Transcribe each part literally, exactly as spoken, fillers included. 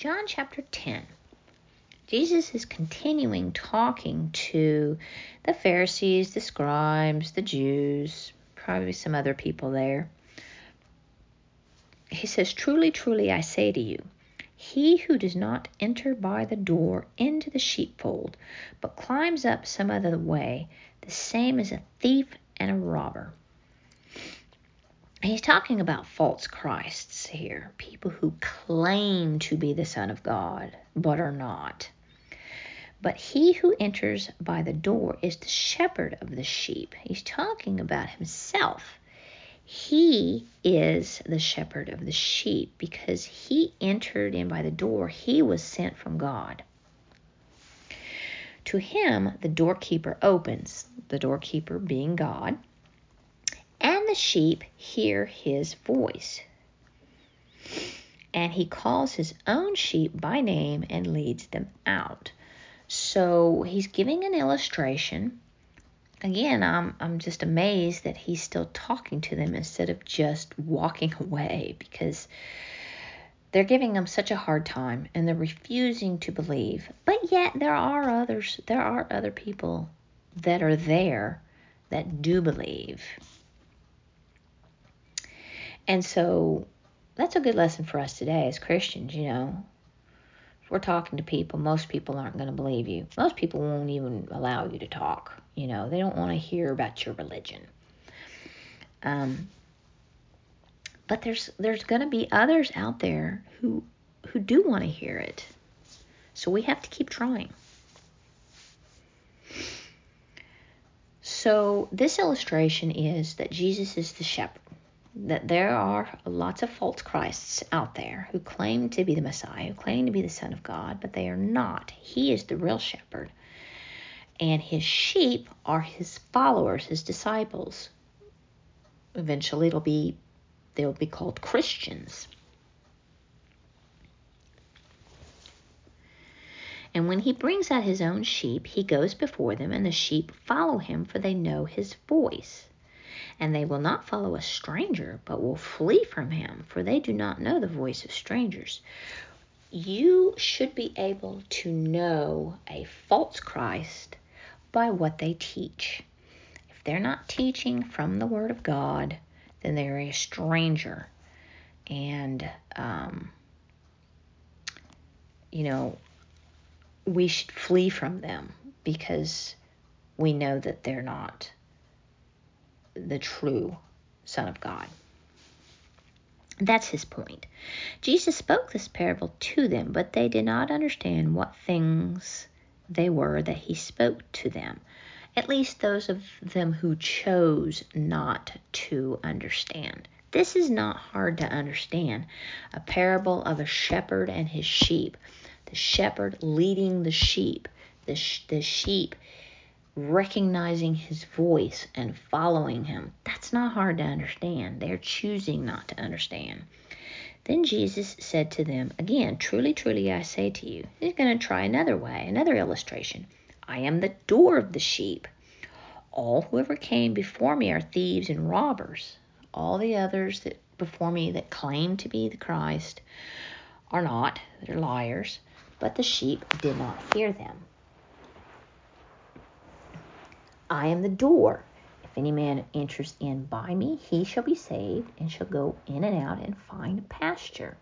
John chapter ten. Jesus is continuing talking to the Pharisees, the scribes, the Jews, probably some other people there. He says, "Truly, truly, I say to you, he who does not enter by the door into the sheepfold, but climbs up some other way, the same is a thief and a robber." He's talking about false Christs here, people who claim to be the Son of God, but are not. But he who enters by the door is the shepherd of the sheep. He's talking about himself. He is the shepherd of the sheep because he entered in by the door. He was sent from God. To him, the doorkeeper opens, the doorkeeper being God, and the sheep hear his voice. And he calls his own sheep by name and leads them out. So he's giving an illustration. Again, I'm I'm just amazed that he's still talking to them instead of just walking away, because they're giving him such a hard time and they're refusing to believe. But yet there are others, there are other people that are there that do believe. And so that's a good lesson for us today as Christians, you know. We're talking to people, most people aren't going to believe you. Most people won't even allow you to talk. You know, they don't want to hear about your religion. Um, but there's there's going to be others out there who who do want to hear it. So we have to keep trying. So this illustration is that Jesus is the shepherd. That there are lots of false Christs out there who claim to be the Messiah, who claim to be the Son of God, but they are not. He is the real shepherd. And his sheep are his followers, his disciples. Eventually it'll be, they'll be called Christians. And when he brings out his own sheep, he goes before them, and the sheep follow him, for they know his voice. And they will not follow a stranger, but will flee from him, for they do not know the voice of strangers. You should be able to know a false Christ by what they teach. If they're not teaching from the Word of God, then they're a stranger. And, um, you know, we should flee from them because we know that they're not the true Son of God. That's his point. Jesus spoke this parable to them, but they did not understand what things they were that he spoke to them. At least those of them who chose not to understand. This is not hard to understand. A parable of a shepherd and his sheep. The shepherd leading the sheep. The, sh- the sheep recognizing his voice and following him. That's not hard to understand. They're choosing not to understand. Then Jesus said to them, again, "Truly, truly, I say to you." He's going to try another way, another illustration. "I am the door of the sheep. All who ever came before me are thieves and robbers." All the others that before me that claim to be the Christ are not. They're liars. But the sheep did not hear them. "I am the door. If any man enters in by me, he shall be saved, and shall go in and out and find pasture."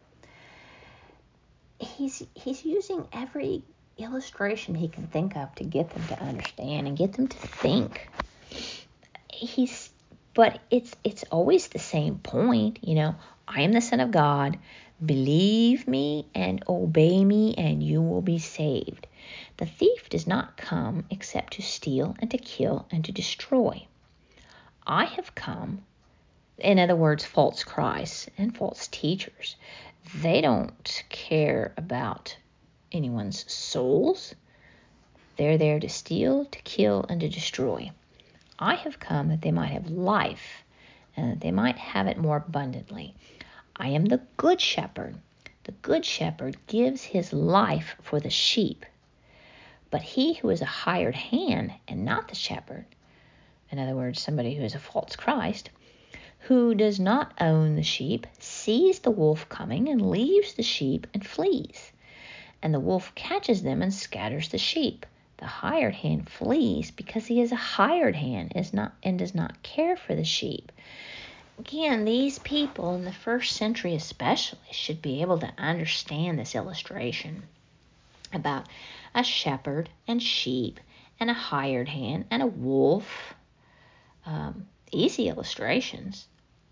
He's he's using every illustration he can think of to get them to understand and get them to think. He's, but it's it's always the same point, you know. I am the Son of God. Believe me and obey me, and you will be saved. The thief does not come except to steal and to kill and to destroy. I have come, in other words, false Christs and false teachers. They don't care about anyone's souls. They're there to steal, to kill, and to destroy. I have come that they might have life, and that they might have it more abundantly. I am the good shepherd. The good shepherd gives his life for the sheep. But he who is a hired hand and not the shepherd, in other words, somebody who is a false Christ, who does not own the sheep, sees the wolf coming and leaves the sheep and flees. and the wolf catches them and scatters the sheep. The hired hand flees because he is a hired hand is not and does not care for the sheep. Again, these people in the first century especially should be able to understand this illustration about a shepherd and sheep and a hired hand and a wolf. Um, easy illustrations.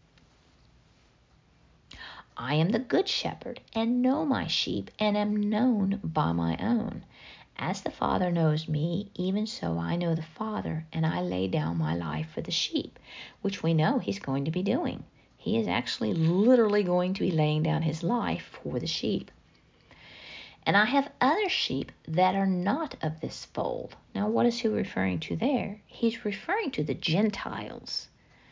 I am the good shepherd and know my sheep and am known by my own. As the Father knows me, even so I know the Father, and I lay down my life for the sheep, which we know he's going to be doing. He is actually literally going to be laying down his life for the sheep. And I have other sheep that are not of this fold. Now, what is he referring to there? He's referring to the Gentiles.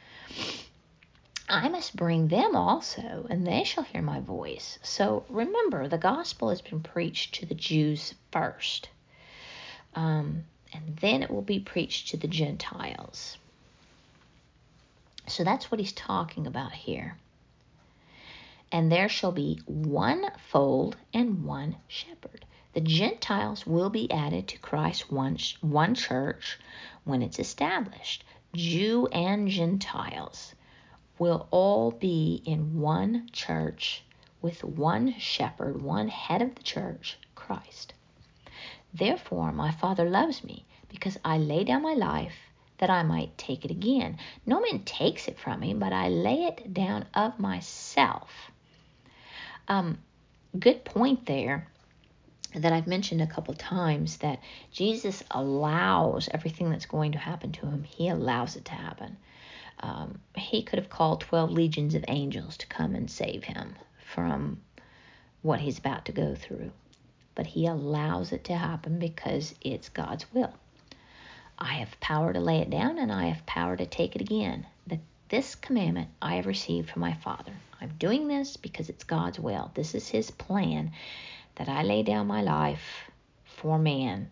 I must bring them also, and they shall hear my voice. So remember, the gospel has been preached to the Jews first. Um, and then it will be preached to the Gentiles. So that's what he's talking about here. And there shall be one fold and one shepherd. The Gentiles will be added to Christ's one, one church when it's established. Jew and Gentiles will all be in one church with one shepherd, one head of the church, Christ. Therefore my Father loves me, because I lay down my life that I might take it again. No man takes it from me, but I lay it down of myself. Um, good point there that I've mentioned a couple times, that Jesus allows everything that's going to happen to him. He allows it to happen. Um, he could have called twelve legions of angels to come and save him from what he's about to go through. But he allows it to happen because it's God's will. I have power to lay it down, and I have power to take it again. The, this commandment I have received from my Father. I'm doing this because it's God's will. This is his plan, that I lay down my life for man.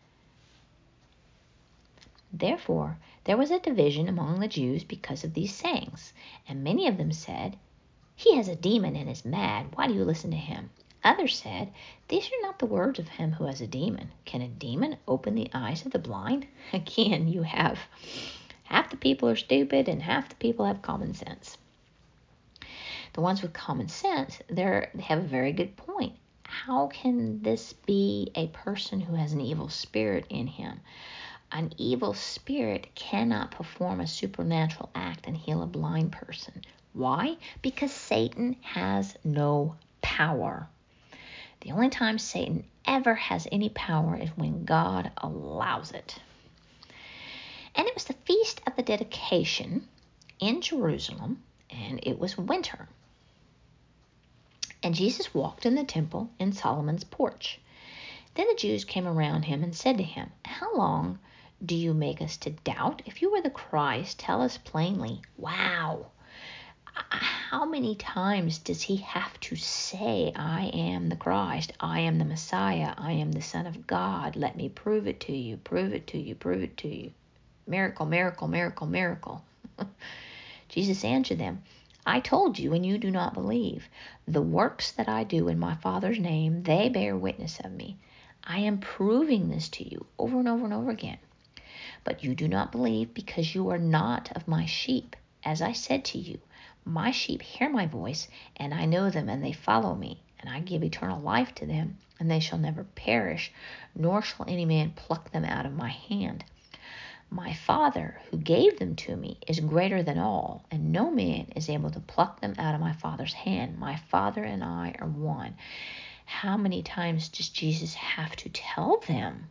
Therefore, there was a division among the Jews because of these sayings. And many of them said, he has a demon and is mad. Why do you listen to him? Others said, these are not the words of him who has a demon. Can a demon open the eyes of the blind? Again, you have half the people are stupid and half the people have common sense. The ones with common sense, they're, they have a very good point. How can this be a person who has an evil spirit in him? An evil spirit cannot perform a supernatural act and heal a blind person. Why? Because Satan has no power. The only time Satan ever has any power is when God allows it. And it was the feast of the dedication in Jerusalem, and it was winter. And Jesus walked in the temple in Solomon's porch. Then the Jews came around him and said to him, how long do you make us to doubt? If you are the Christ, tell us plainly. Wow. How many times does he have to say, I am the Christ, I am the Messiah, I am the Son of God, let me prove it to you, prove it to you, prove it to you. Miracle, miracle, miracle, miracle. Jesus answered them, I told you, and you do not believe. The works that I do in my Father's name, they bear witness of me. I am proving this to you over and over and over again. But you do not believe because you are not of my sheep. As I said to you, my sheep hear my voice, and I know them, and they follow me, and I give eternal life to them, and they shall never perish, nor shall any man pluck them out of my hand. My Father, who gave them to me, is greater than all, and no man is able to pluck them out of my Father's hand. My Father and I are one. How many times does Jesus have to tell them?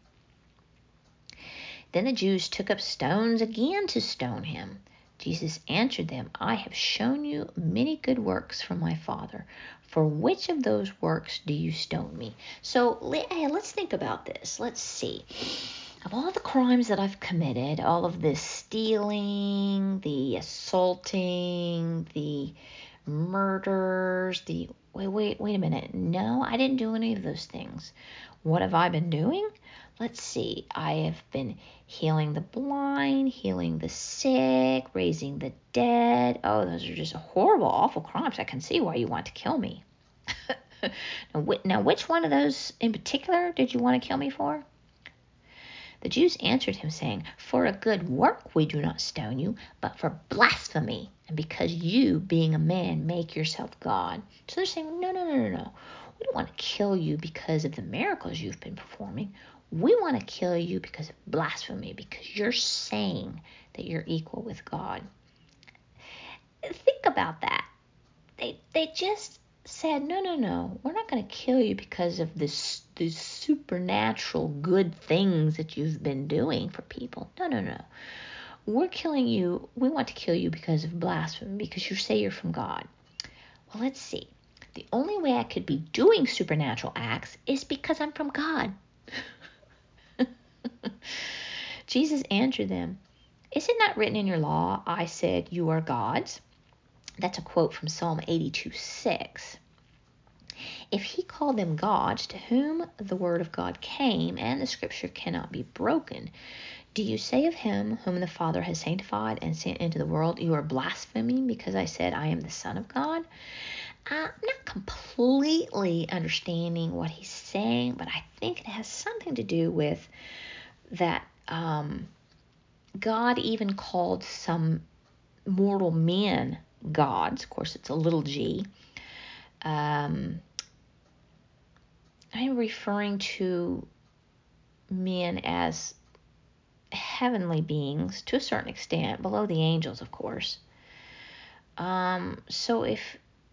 Then the Jews took up stones again to stone him. Jesus answered them, I have shown you many good works from my Father. For which of those works do you stone me? So hey, let's think about this. Let's see. Of all the crimes that I've committed, all of this stealing, the assaulting, the murders, the... Wait, wait, wait a minute. No, I didn't do any of those things. What have I been doing? Let's see. I have been healing the blind, healing the sick, raising the dead. Oh, those are just horrible, awful crimes. I can see why you want to kill me. now, wh- now, which one of those in particular did you want to kill me for? The Jews answered him, saying, For a good work we do not stone you, but for blasphemy, and because you, being a man, make yourself God. So they're saying, no, no, no, no, no. We don't want to kill you because of the miracles you've been performing. We want to kill you because of blasphemy, because you're saying that you're equal with God. Think about that. They they just said, no, no, no, we're not going to kill you because of this, these supernatural good things that you've been doing for people. No, no, no. We're killing you. We want to kill you because of blasphemy, because you say you're from God. Well, let's see. The only way I could be doing supernatural acts is because I'm from God. Jesus answered them, Is it not written in your law, I said, you are gods? That's a quote from Psalm eighty-two six. If he called them gods, to whom the word of God came, and the scripture cannot be broken, do you say of him whom the Father has sanctified and sent into the world, you are blaspheming because I said I am the Son of God? I'm not completely understanding what he's saying, but I think it has something to do with that um, God even called some mortal men gods. Of course, it's a little g. Um, I'm referring to men as heavenly beings to a certain extent, below the angels, of course. Um, so if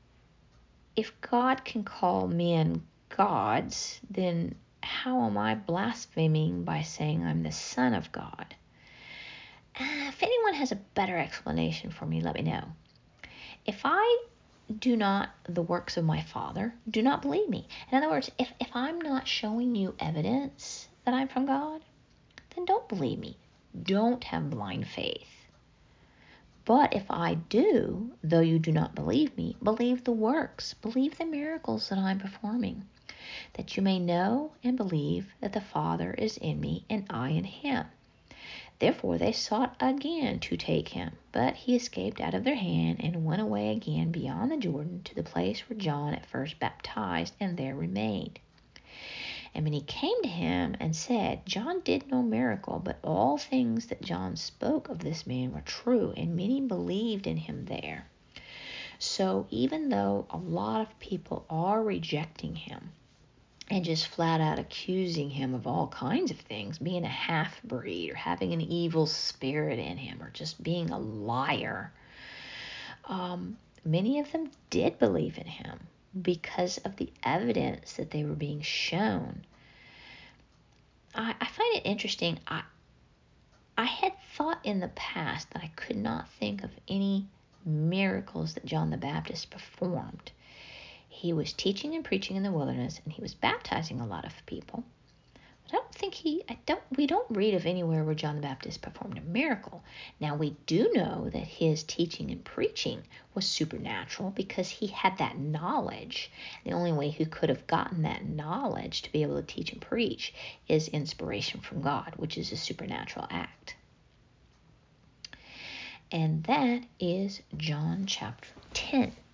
if God can call men gods, then how am I blaspheming by saying I'm the Son of God? Uh, if anyone has a better explanation for me, let me know. If I do not the works of my Father, do not believe me. In other words, if, if I'm not showing you evidence that I'm from God, then don't believe me. Don't have blind faith. But if I do, though you do not believe me, believe the works, believe the miracles that I'm performing, that you may know and believe that the Father is in me and I in him. Therefore they sought again to take him, but he escaped out of their hand and went away again beyond the Jordan to the place where John at first baptized, and there remained. And when he came to him and said, John did no miracle, but all things that John spoke of this man were true, and many believed in him there. So even though a lot of people are rejecting him and just flat out accusing him of all kinds of things, being a half-breed or having an evil spirit in him or just being a liar, um, many of them did believe in him because of the evidence that they were being shown. I, I find it interesting. I, I had thought in the past that I could not think of any miracles that John the Baptist performed. He was teaching and preaching in the wilderness, and he was baptizing a lot of people. But I don't think he, I don't, we don't read of anywhere where John the Baptist performed a miracle. Now, we do know that his teaching and preaching was supernatural because he had that knowledge. The only way he could have gotten that knowledge to be able to teach and preach is inspiration from God, which is a supernatural act. And that is John chapter ten.